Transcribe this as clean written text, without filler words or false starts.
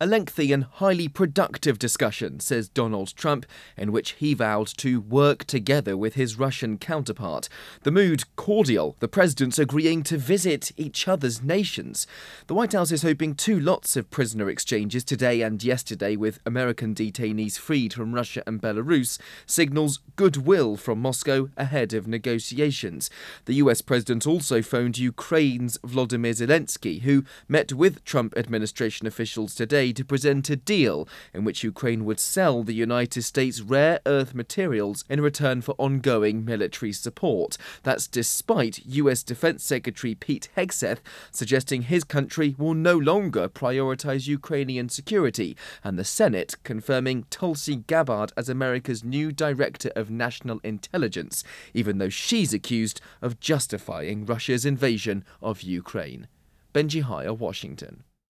A lengthy and highly productive discussion, says Donald Trump, in which he vowed to work together with his Russian counterpart. The mood cordial, the presidents agreeing to visit each other's nations. The White House is hoping two lots of prisoner exchanges today and yesterday with American detainees freed from Russia and Belarus signals goodwill from Moscow ahead of negotiations. The US president also phoned Ukraine's Volodymyr Zelensky, who met with Trump administration officials today to present a deal in which Ukraine would sell the United States rare earth materials in return for ongoing military support. That's despite US Defense Secretary Pete Hegseth suggesting his country will no longer prioritize Ukrainian security, and the Senate confirming Tulsi Gabbard as America's new Director of National Intelligence, even though she's accused of justifying Russia's invasion of Ukraine. Benji Hire, Washington.